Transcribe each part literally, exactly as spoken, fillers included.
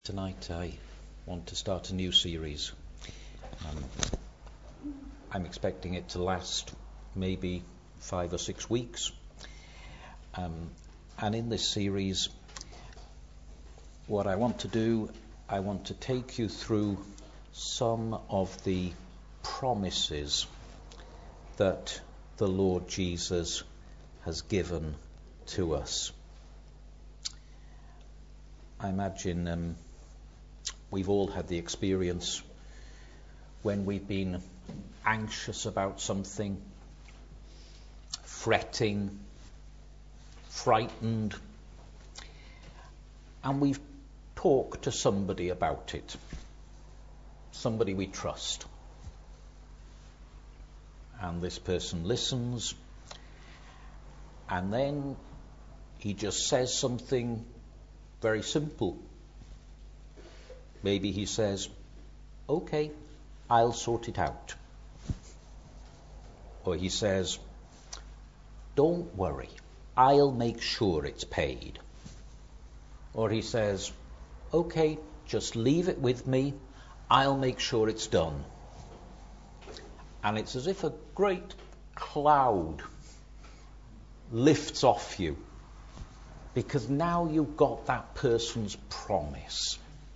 Tonight I want to start a new series. Um, I'm expecting it to last maybe five or six weeks. Um, and in this series, what I want to do, I want to take you through some of the promises that the Lord Jesus has given to us. I imagine um, we've all had the experience when we've been anxious about something, fretting, frightened, and we've talked to somebody about it, somebody we trust. And this person listens, and then he just says something very simple. Maybe he says, "Okay, I'll sort it out." Or he says, "Don't worry, I'll make sure it's paid." Or he says, "Okay, just leave it with me, I'll make sure it's done." And it's as if a great cloud lifts off you, because now you've got that person's promise.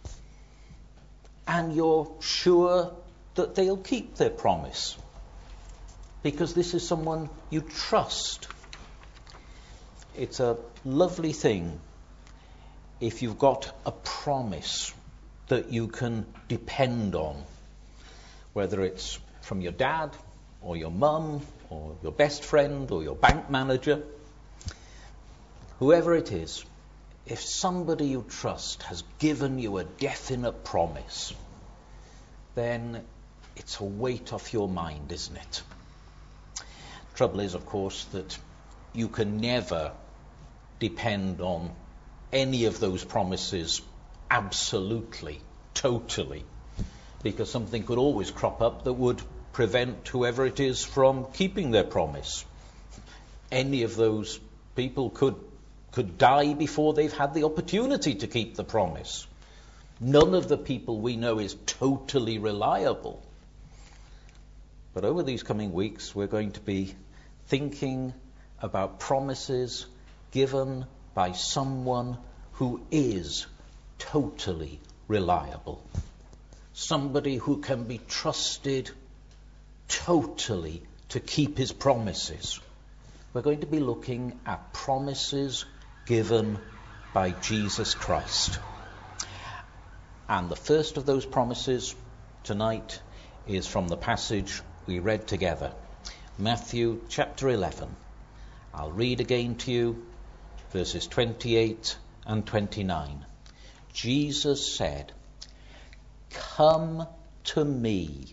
And you're sure that they'll keep their promise, because this is someone you trust. It's a lovely thing if you've got a promise that you can depend on, whether it's from your dad or your mum or your best friend or your bank manager. Whoever it is, if somebody you trust has given you a definite promise, then it's a weight off your mind, isn't it? Trouble is, of course, that you can never depend on any of those promises absolutely, totally, because something could always crop up that would prevent whoever it is from keeping their promise. Any of those people could could die before they've had the opportunity to keep the promise. None of the people we know is totally reliable. But over these coming weeks, we're going to be thinking about promises given by someone who is totally reliable. Somebody who can be trusted totally to keep his promises. We're going to be looking at promises given by Jesus Christ. And the first of those promises tonight is from the passage we read together, Matthew chapter eleven. I'll read again to you verses twenty-eight and twenty-nine. Jesus said, "Come to me,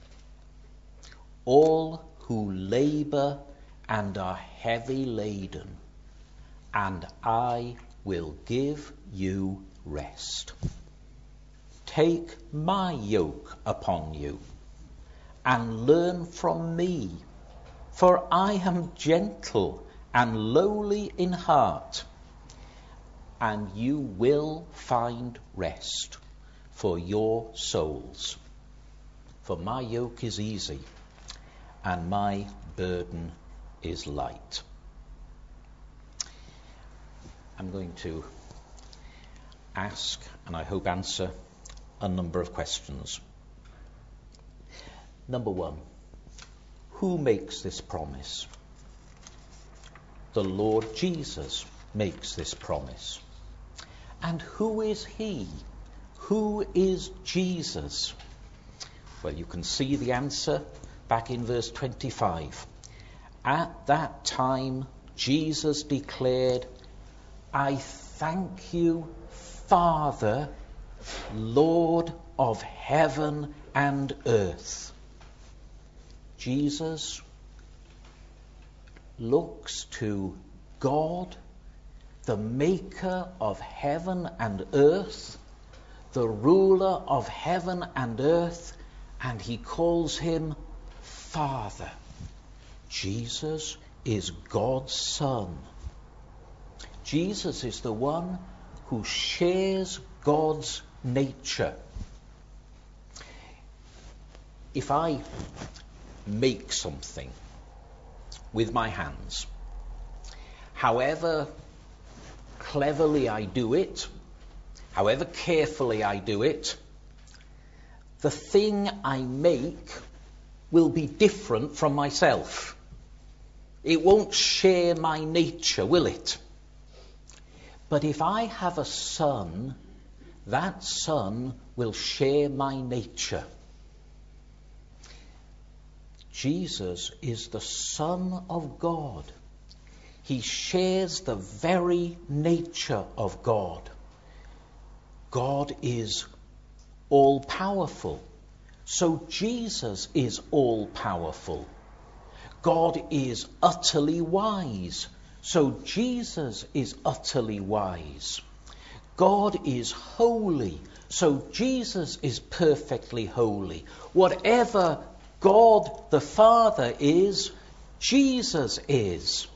all who labor and are heavy laden, and I will give you rest. Take my yoke upon you, and learn from me, for I am gentle and lowly in heart, and you will find rest for your souls. For my yoke is easy, and my burden is light." I'm going to ask, and I hope answer, a number of questions. Number one, who makes this promise? The Lord Jesus makes this promise. And who is he? Who is Jesus? Well, you can see the answer back in verse twenty-five. At that time, Jesus declared, "I thank you, Father, Lord of heaven and earth." Jesus looks to God, the maker of heaven and earth, the ruler of heaven and earth, and he calls him Father. Jesus is God's Son. Jesus is the one who shares God's nature. If I make something with my hands, however cleverly I do it, however carefully I do it, the thing I make will be different from myself. It won't share my nature, will it? But if I have a son, that son will share my nature. Jesus is the Son of God. He shares the very nature of God. God is all-powerful. So Jesus is all-powerful. God is utterly wise. So Jesus is utterly wise. God is holy. So Jesus is perfectly holy. Whatever God the Father is, Jesus is.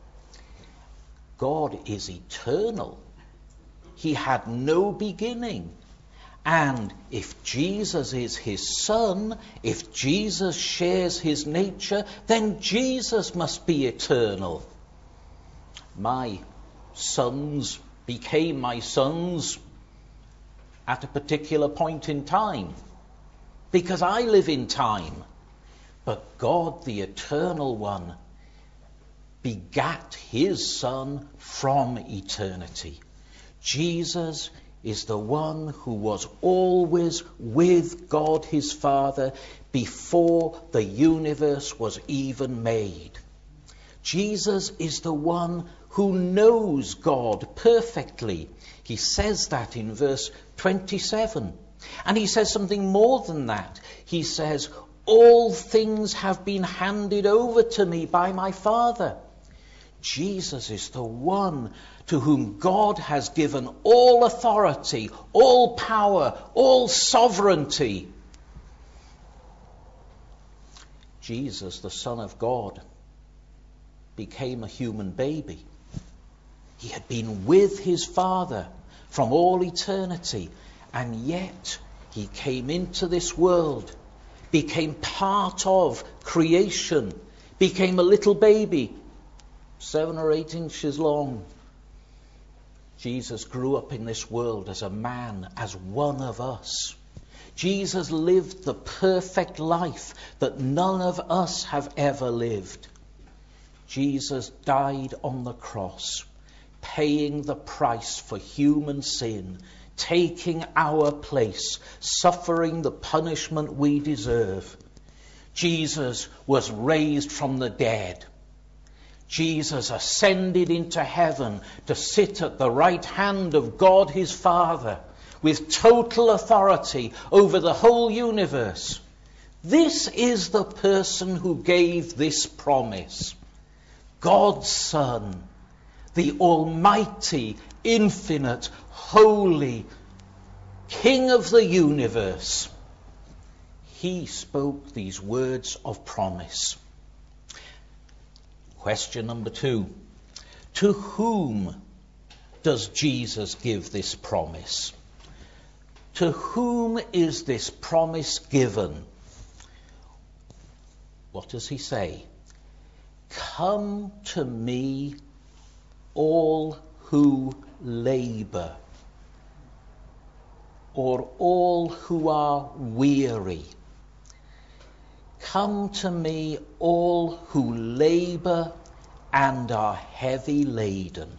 God is eternal. He had no beginning. And if Jesus is his Son, if Jesus shares his nature, then Jesus must be eternal. My sons became my sons at a particular point in time, because I live in time. But God, the Eternal One, begat his Son from eternity. Jesus is the one who was always with God his Father before the universe was even made. Jesus is the one who knows God perfectly. He says that in verse twenty-seven. And he says something more than that. He says, all things have been handed over to me by my Father. Jesus is the one to whom God has given all authority, all power, all sovereignty. Jesus, the Son of God, became a human baby. He had been with his Father from all eternity, and yet he came into this world, became part of creation, became a little baby, seven or eight inches long. Jesus grew up in this world as a man, as one of us. Jesus lived the perfect life that none of us have ever lived. Jesus died on the cross, paying the price for human sin, taking our place, suffering the punishment we deserve. Jesus was raised from the dead. Jesus ascended into heaven to sit at the right hand of God his Father with total authority over the whole universe. This is the person who gave this promise. God's Son, the almighty, infinite, holy King of the universe. He spoke these words of promise. Question number two. To whom does Jesus give this promise? To whom is this promise given? What does he say? Come to me, all who labor, or all who are weary. Come to me, all who labor and are heavy laden.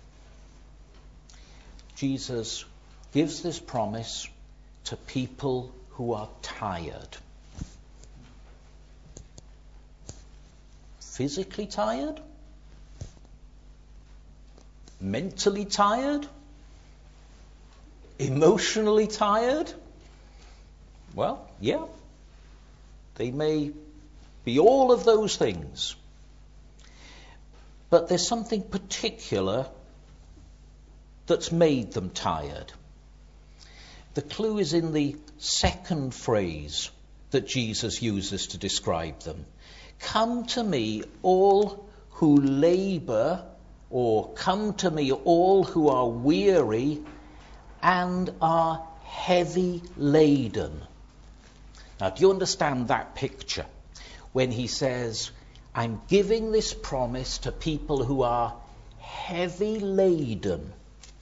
Jesus gives this promise to people who are tired. Physically tired? Mentally tired? Emotionally tired? Well, yeah. They may be all of those things. But there's something particular that's made them tired. The clue is in the second phrase that Jesus uses to describe them. Come to me, all who labor, or come to me, all who are weary and are heavy laden. Now, do you understand that picture? When he says, I'm giving this promise to people who are heavy laden.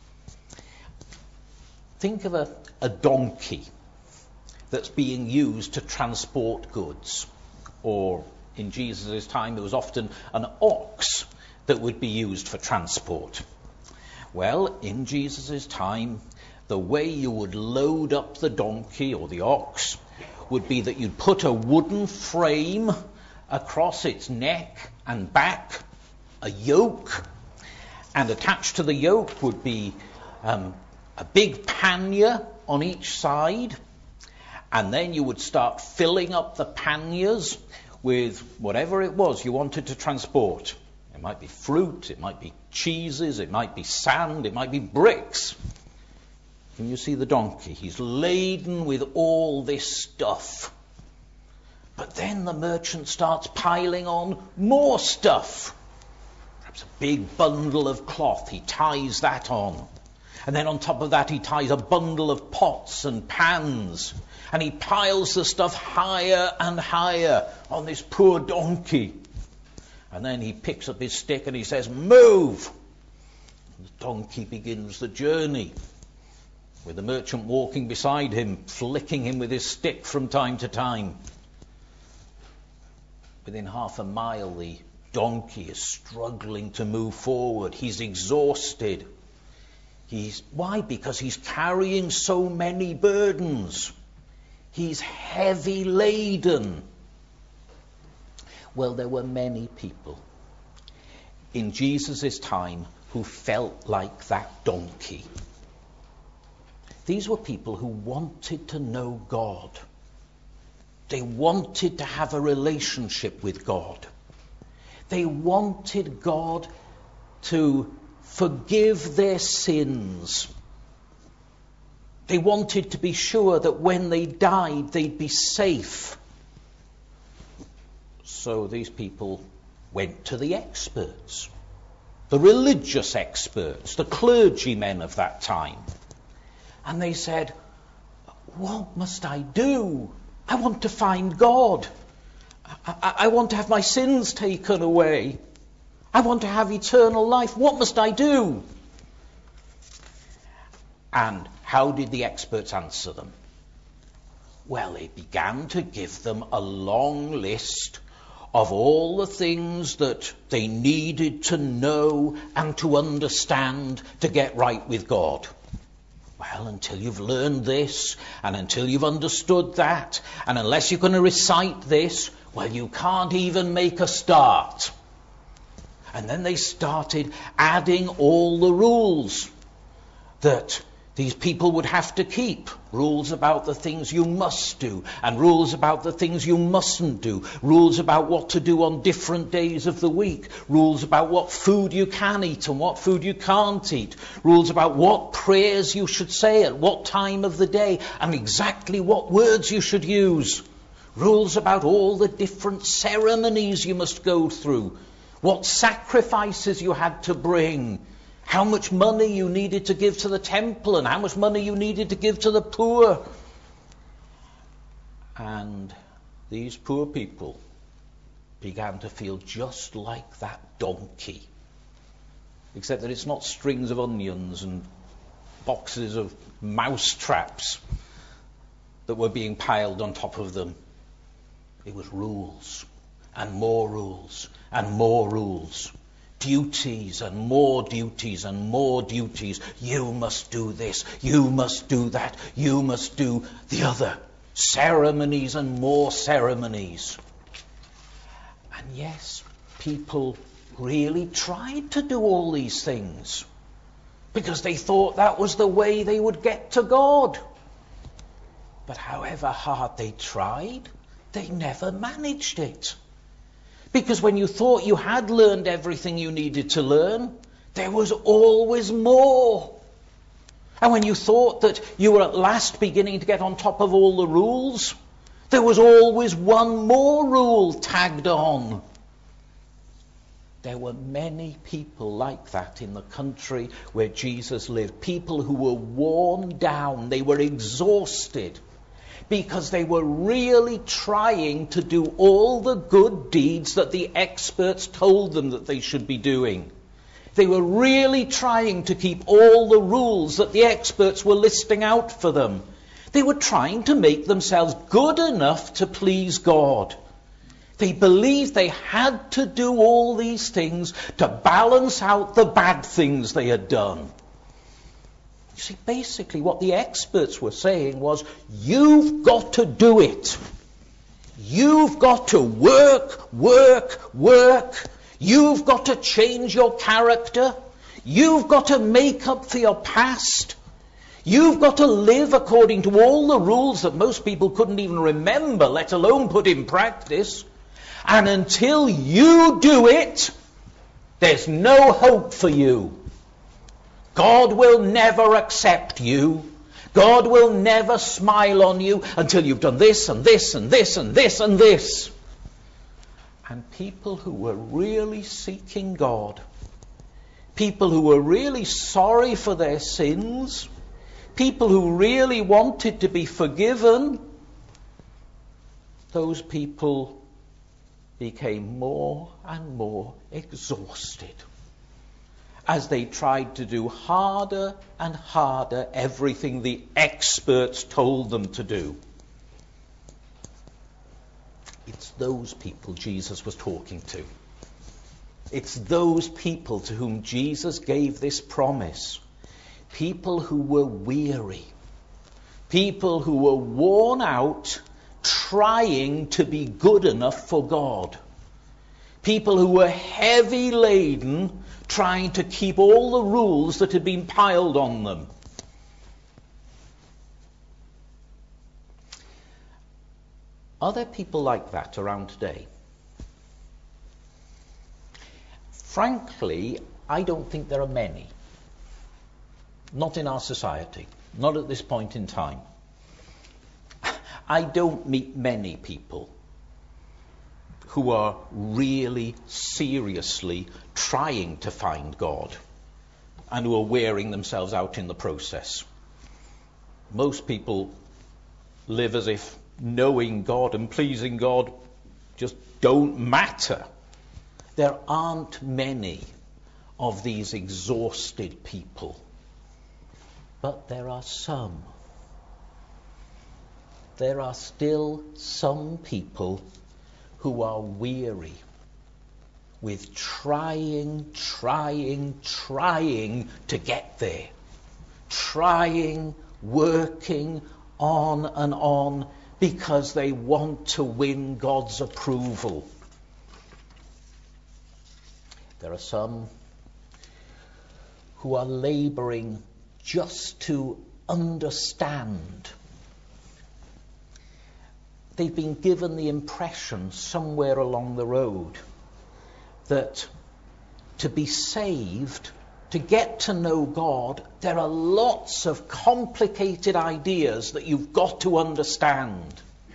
Think of a, a donkey that's being used to transport goods. Or in Jesus' time, there was often an ox that would be used for transport. Well, in Jesus' time, the way you would load up the donkey or the ox would be that you'd put a wooden frame across its neck and back, a yoke, and attached to the yoke would be um, a big pannier on each side, and then you would start filling up the panniers with whatever it was you wanted to transport. It might be fruit, it might be cheeses, it might be sand, it might be bricks. Can you see the donkey? He's laden with all this stuff. But then the merchant starts piling on more stuff. Perhaps a big bundle of cloth, he ties that on. And then on top of that he ties a bundle of pots and pans. And he piles the stuff higher and higher on this poor donkey. And then he picks up his stick and he says, move! And the donkey begins the journey, with the merchant walking beside him, flicking him with his stick from time to time. Within half a mile, the donkey is struggling to move forward. He's exhausted. He's why? Because he's carrying so many burdens. He's heavy laden. Well, there were many people in Jesus' time who felt like that donkey. These were people who wanted to know God. They wanted to have a relationship with God. They wanted God to forgive their sins. They wanted to be sure that when they died, they'd be safe. So these people went to the experts, the religious experts, the clergymen of that time. And they said, what must I do? I want to find God. I, I, I want to have my sins taken away. I want to have eternal life. What must I do? And how did the experts answer them? Well, they began to give them a long list of all the things that they needed to know and to understand to get right with God. Well, until you've learned this, and until you've understood that, and unless you're going to recite this, well, you can't even make a start. And then they started adding all the rules that these people would have to keep. Rules about the things you must do, and rules about the things you mustn't do. Rules about what to do on different days of the week. Rules about what food you can eat and what food you can't eat. Rules about what prayers you should say at what time of the day, and exactly what words you should use. Rules about all the different ceremonies you must go through. What sacrifices you had to bring. How much money you needed to give to the temple and how much money you needed to give to the poor. And these poor people began to feel just like that donkey. Except that it's not strings of onions and boxes of mouse traps that were being piled on top of them. It was rules and more rules and more rules. Duties and more duties and more duties. You must do this. You must do that. You must do the other. Ceremonies and more ceremonies. And yes, people really tried to do all these things because they thought that was the way they would get to God. But however hard they tried, they never managed it. Because when you thought you had learned everything you needed to learn, there was always more. And when you thought that you were at last beginning to get on top of all the rules, there was always one more rule tagged on. There were many people like that in the country where Jesus lived. People who were worn down. They were exhausted because they were really trying to do all the good deeds that the experts told them that they should be doing. They were really trying to keep all the rules that the experts were listing out for them. They were trying to make themselves good enough to please God. They believed they had to do all these things to balance out the bad things they had done. You see, basically what the experts were saying was, you've got to do it. You've got to work, work, work. You've got to change your character. You've got to make up for your past. You've got to live according to all the rules that most people couldn't even remember, let alone put in practice. And until you do it, there's no hope for you. God will never accept you. God will never smile on you until you've done this and this and this and this and this. And people who were really seeking God, people who were really sorry for their sins, people who really wanted to be forgiven, those people became more and more exhausted as they tried to do harder and harder everything the experts told them to do. It's those people Jesus was talking to. It's those people to whom Jesus gave this promise. People who were weary. People who were worn out trying to be good enough for God. People who were heavy laden trying to keep all the rules that had been piled on them. Are there people like that around today? Frankly, I don't think there are many. Not in our society. Not at this point in time. I don't meet many people who are really seriously trying to find God and who are wearing themselves out in the process. Most people live as if knowing God and pleasing God just don't matter. There aren't many of these exhausted people, but there are some. There are still some people who are weary with trying, trying, trying to get there. Trying, working on and on because they want to win God's approval. There are some who are laboring just to understand. They've been given the impression somewhere along the road that to be saved, to get to know God, there are lots of complicated ideas that you've got to understand.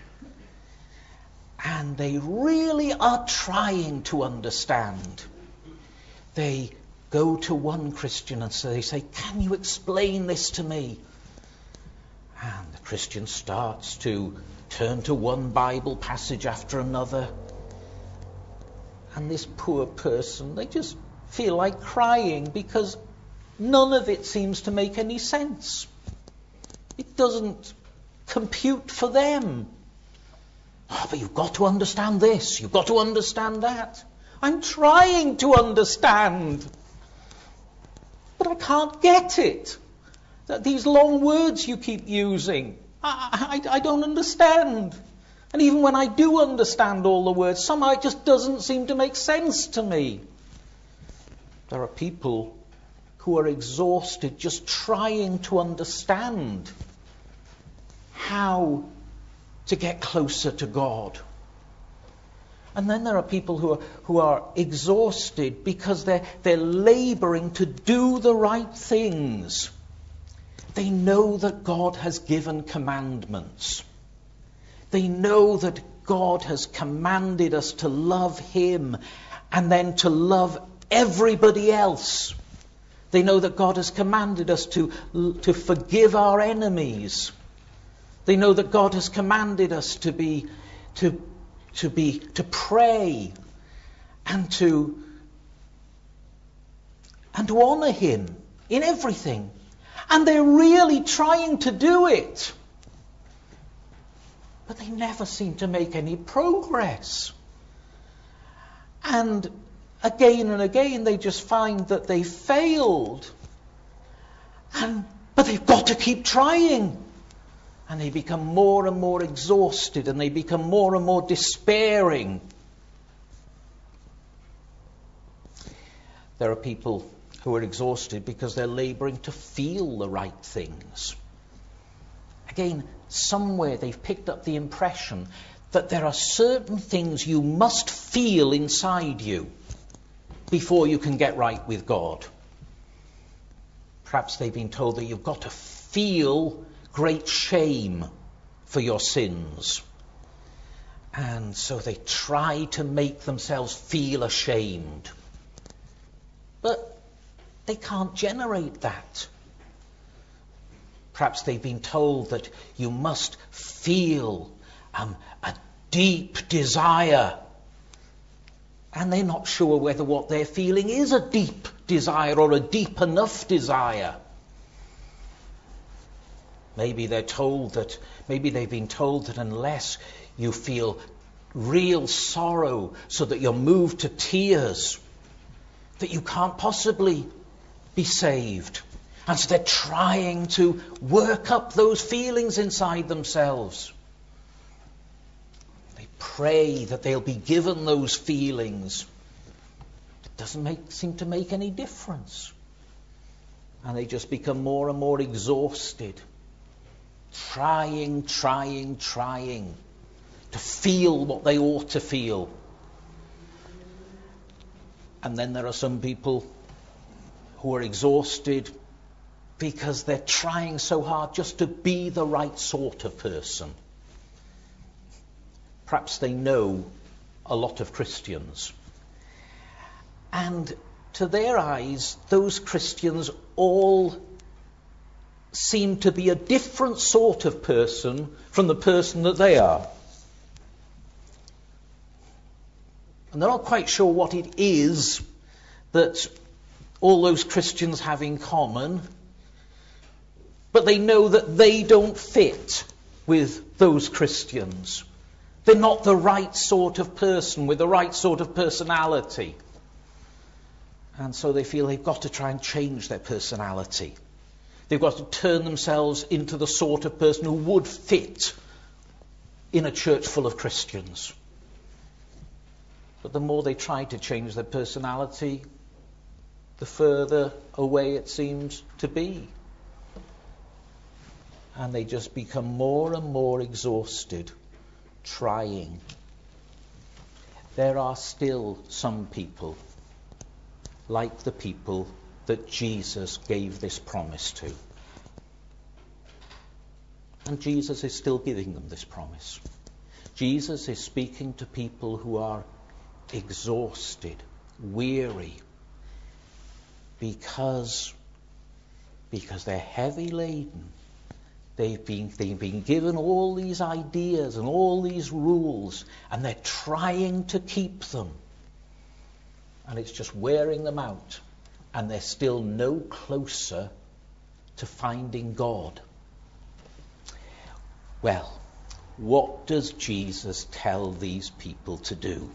And they really are trying to understand. They go to one Christian and so they say, "Can you explain this to me?" And the Christian starts to turn to one Bible passage after another. And this poor person, they just feel like crying because none of it seems to make any sense. It doesn't compute for them. Oh, but you've got to understand this, you've got to understand that. I'm trying to understand, but I can't get it. That these long words you keep using, I, I, I don't understand. And even when I do understand all the words, somehow it just doesn't seem to make sense to me. There are people who are exhausted just trying to understand how to get closer to God. And then there are people who are, who are exhausted because they're, they're laboring to do the right things. They know that God has given commandments. They know that God has commanded us to love Him and then to love everybody else. They know that God has commanded us to, to forgive our enemies. They know that God has commanded us to be, to, to be, to pray and to, and to honour Him in everything. And they're really trying to do it. But they never seem to make any progress. And again and again they just find that they failed. And but they've got to keep trying. And they become more and more exhausted, and they become more and more despairing. There are people who are exhausted because they're labouring to feel the right things. Again, somewhere they've picked up the impression that there are certain things you must feel inside you before you can get right with God. Perhaps they've been told that you've got to feel great shame for your sins. And so they try to make themselves feel ashamed. But they can't generate that. Perhaps they've been told that you must feel um, a deep desire. And they're not sure whether what they're feeling is a deep desire or a deep enough desire. Maybe they're told that, maybe they've been told that unless you feel real sorrow so that you're moved to tears, that you can't possibly be saved. And so they're trying to work up those feelings inside themselves. They pray that they'll be given those feelings. It doesn't make, seem to make any difference. And they just become more and more exhausted. Trying, trying, trying to feel what they ought to feel. And then there are some people who are exhausted because they're trying so hard just to be the right sort of person. Perhaps they know a lot of Christians. And to their eyes, those Christians all seem to be a different sort of person from the person that they are. And they're not quite sure what it is that all those Christians have in common, but they know that they don't fit with those Christians. They're not the right sort of person with the right sort of personality. And so they feel they've got to try and change their personality. They've got to turn themselves into the sort of person who would fit in a church full of Christians. But the more they try to change their personality, the further away it seems to be. And they just become more and more exhausted, trying. There are still some people, like the people that Jesus gave this promise to. And Jesus is still giving them this promise. Jesus is speaking to people who are exhausted, weary, because, because they're heavy laden. They've been, they've been given all these ideas and all these rules, and they're trying to keep them. And it's just wearing them out. And they're still no closer to finding God. Well, what does Jesus tell these people to do?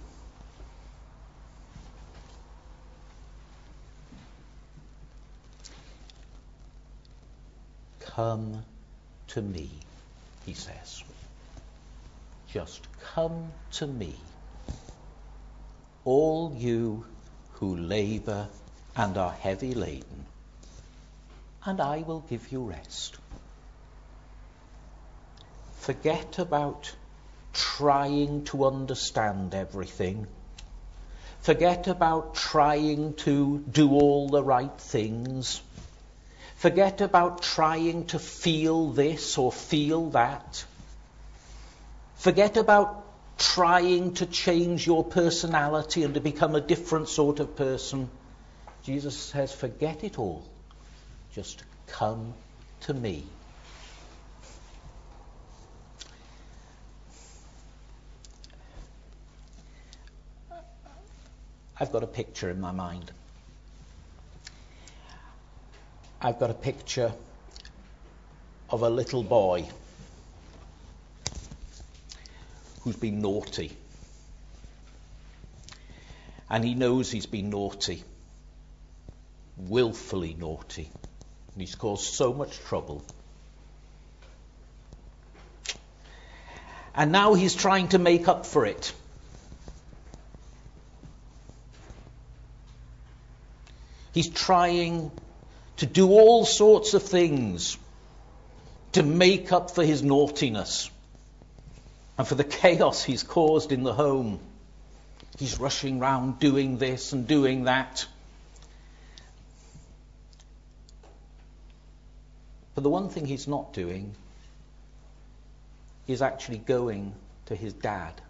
Come to me, he says. Just come to me, all you who labour and are heavy laden, and I will give you rest. Forget about trying to understand everything. Forget about trying to do all the right things. Forget about trying to feel this or feel that. Forget about trying to change your personality and to become a different sort of person. Jesus says, forget it all. Just come to me. I've got a picture in my mind. I've got a picture of a little boy who's been naughty. And he knows he's been naughty, willfully naughty. And he's caused so much trouble. And now he's trying to make up for it. He's trying to do all sorts of things to make up for his naughtiness and for the chaos he's caused in the home. He's rushing round doing this and doing that. But the one thing he's not doing is actually going to his dad.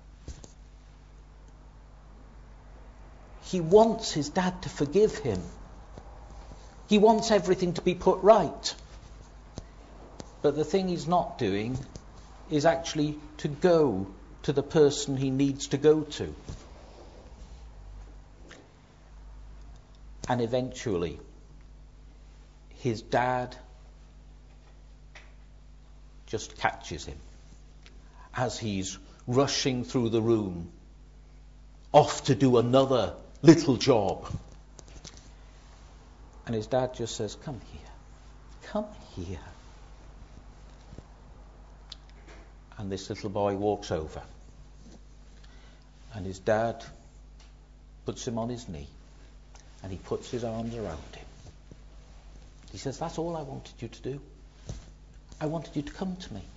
He wants his dad to forgive him. He wants everything to be put right. But the thing he's not doing is actually to go to the person he needs to go to. And eventually, his dad just catches him as he's rushing through the room, off to do another little job. And his dad just says, come here, come here. And this little boy walks over. And his dad puts him on his knee. And he puts his arms around him. He says, that's all I wanted you to do. I wanted you to come to me.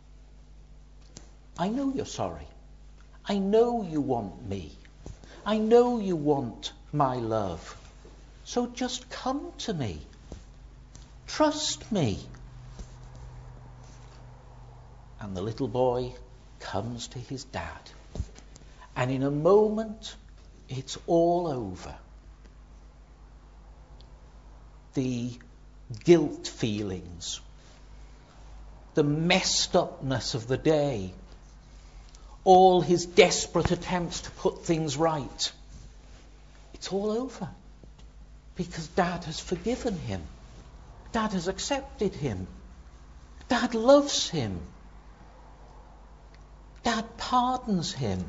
I know you're sorry. I know you want me. I know you want my love. So just come to me. Trust me. And the little boy comes to his dad. And in a moment, it's all over. The guilt feelings, the messed upness of the day, all his desperate attempts to put things right, it's all over. Because Dad has forgiven him. Dad has accepted him. Dad loves him. Dad pardons him.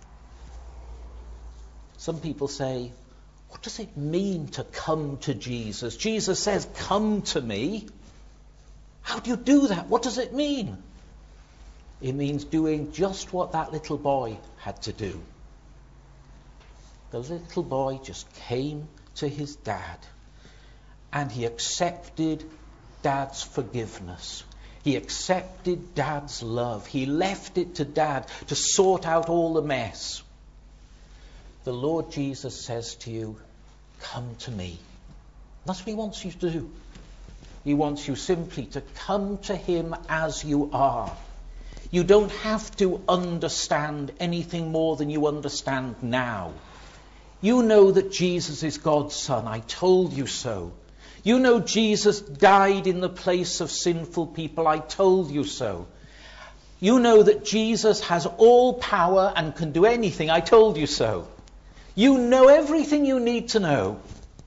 Some people say, what does it mean to come to Jesus? Jesus says, come to me. How do you do that? What does it mean? It means doing just what that little boy had to do. The little boy just came to his dad, and he accepted Dad's forgiveness. He accepted Dad's love. He left it to Dad to sort out all the mess. The Lord Jesus says to you, come to me. That's what he wants you to do. He wants you simply to come to him as you are. You don't have to understand anything more than you understand now. You know that Jesus is God's Son. I told you so. You know Jesus died in the place of sinful people. I told you so. You know that Jesus has all power and can do anything. I told you so. You know everything you need to know.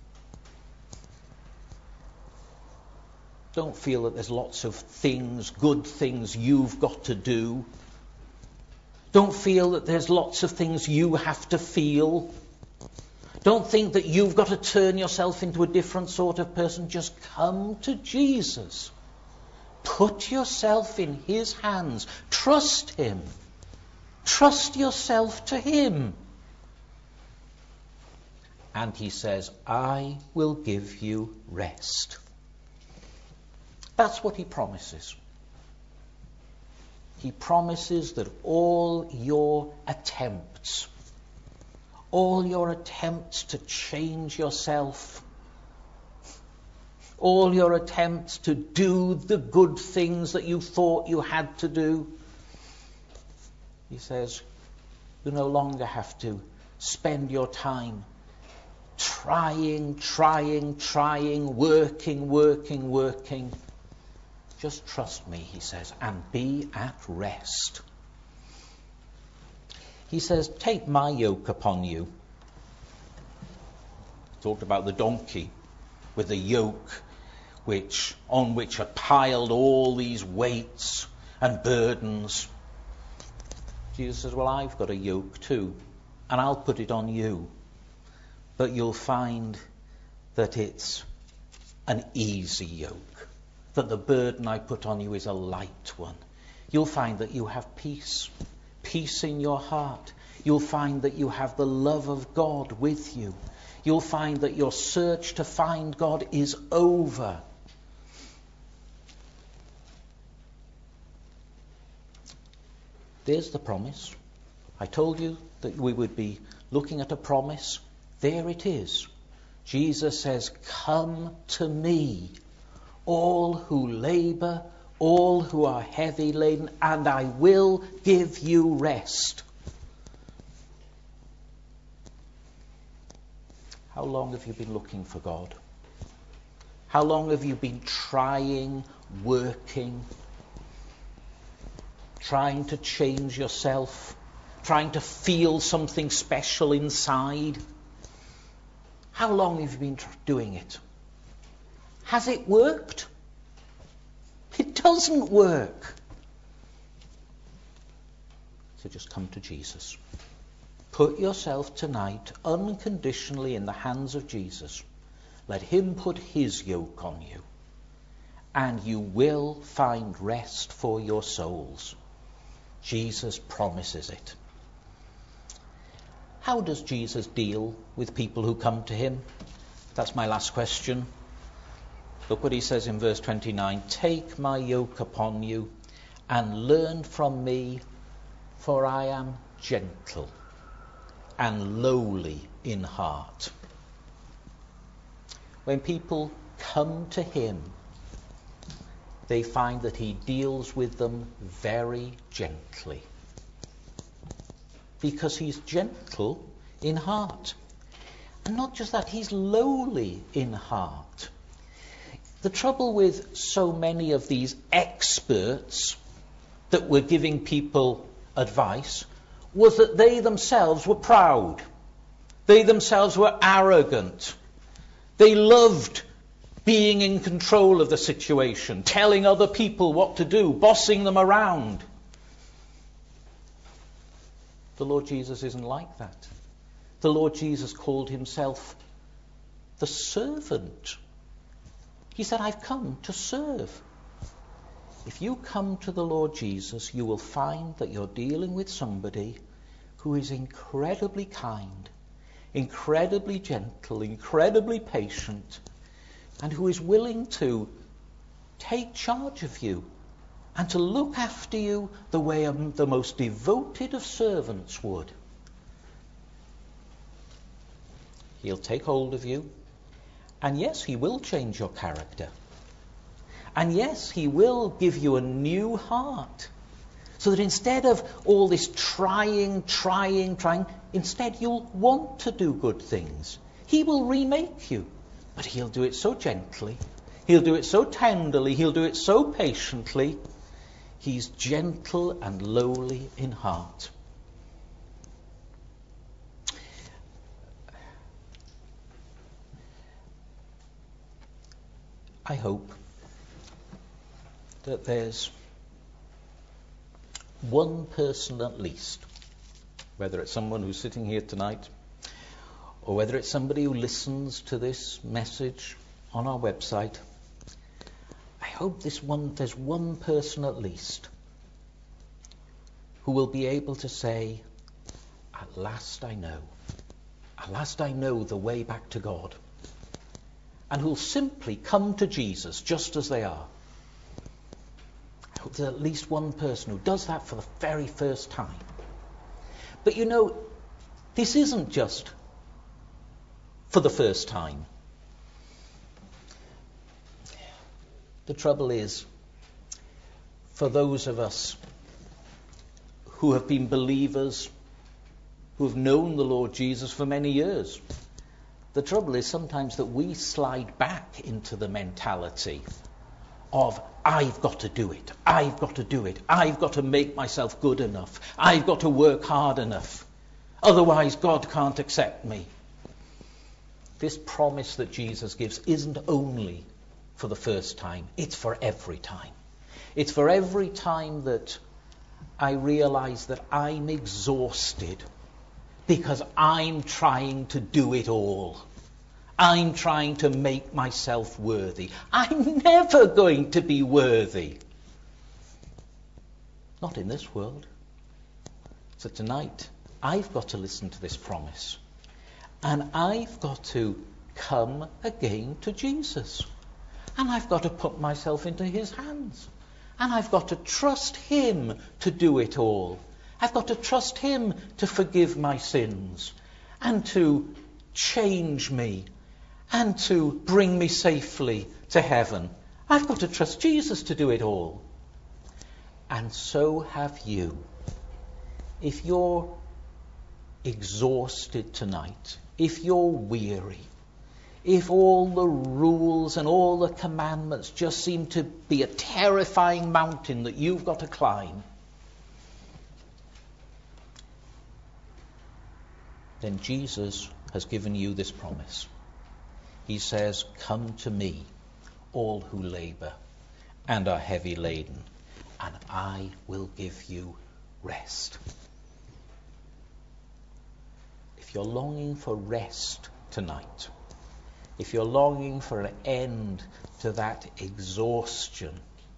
Don't feel that there's lots of things, good things you've got to do. Don't feel that there's lots of things you have to feel. Don't think that you've got to turn yourself into a different sort of person. Just come to Jesus. Put yourself in his hands. Trust him. Trust yourself to him. And he says, I will give you rest. That's what he promises. He promises that all your attempts, all your attempts to change yourself, all your attempts to do the good things that you thought you had to do, he says, You no longer have to spend your time trying, trying, trying, working, working, working. Just trust me, he says, and be at rest. He says, take my yoke upon you. Talked about the donkey with the yoke which on which are piled all these weights and burdens. Jesus says, well, I've got a yoke too, and I'll put it on you. But you'll find that it's an easy yoke, that the burden I put on you is a light one. You'll find that you have peace, peace in your heart. You'll find that you have the love of God with you. You'll find that your search to find God is over. There's the promise. I told you that we would be looking at a promise. There it is. Jesus says, come to me, all who labour, all who are heavy laden, and I will give you rest. How long have you been looking for God? How long have you been trying, working, trying to change yourself, trying to feel something special inside? How long have you been tr- doing it? Has it worked? It doesn't work. So just come to Jesus. Put yourself tonight unconditionally in the hands of Jesus. Let him put his yoke on you, and you will find rest for your souls. Jesus promises it. How does Jesus deal with people who come to him? That's my last question. Look what he says in verse twenty-nine. Take my yoke upon you and learn from me, for I am gentle and lowly in heart. When people come to him, they find that he deals with them very gently. Because he's gentle in heart. And not just that, he's lowly in heart. The trouble with so many of these experts that were giving people advice was that they themselves were proud. They themselves were arrogant. They loved being in control of the situation, telling other people what to do, bossing them around. The Lord Jesus isn't like that. The Lord Jesus called himself the servant. He said, I've come to serve. If you come to the Lord Jesus, you will find that you're dealing with somebody who is incredibly kind, incredibly gentle, incredibly patient, and who is willing to take charge of you and to look after you the way the most devoted of servants would. He'll take hold of you, and yes, he will change your character. And yes, he will give you a new heart, so that instead of all this trying, trying, trying, instead you'll want to do good things. He will remake you, but he'll do it so gently. He'll do it so tenderly. He'll do it so patiently. He's gentle and lowly in heart. I hope that there's one person at least, whether it's someone who's sitting here tonight, or whether it's somebody who listens to this message on our website, I hope this one, there's one person at least who will be able to say, at last I know. At last I know the way back to God. And who'll simply come to Jesus just as they are. I hope there's at least one person who does that for the very first time. But you know, this isn't just for the first time. The trouble is, for those of us who have been believers who have known the Lord Jesus for many years. The trouble is sometimes that we slide back into the mentality of, I've got to do it, I've got to do it, I've got to make myself good enough, I've got to work hard enough, otherwise God can't accept me. This promise that Jesus gives isn't only for the first time, it's for every time. It's for every time that I realize that I'm exhausted because I'm trying to do it all. I'm trying to make myself worthy. I'm never going to be worthy. Not in this world. So tonight, I've got to listen to this promise. And I've got to come again to Jesus. And I've got to put myself into his hands. And I've got to trust him to do it all. I've got to trust him to forgive my sins and to change me and to bring me safely to heaven. I've got to trust Jesus to do it all. And so have you. If you're exhausted tonight, if you're weary, if all the rules and all the commandments just seem to be a terrifying mountain that you've got to climb, then Jesus has given you this promise. He says, come to me, all who labor and are heavy laden, and I will give you rest. If you're longing for rest tonight, if you're longing for an end to that exhaustion,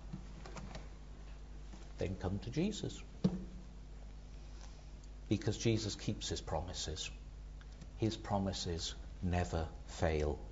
then come to Jesus. Because Jesus keeps his promises. His promises never fail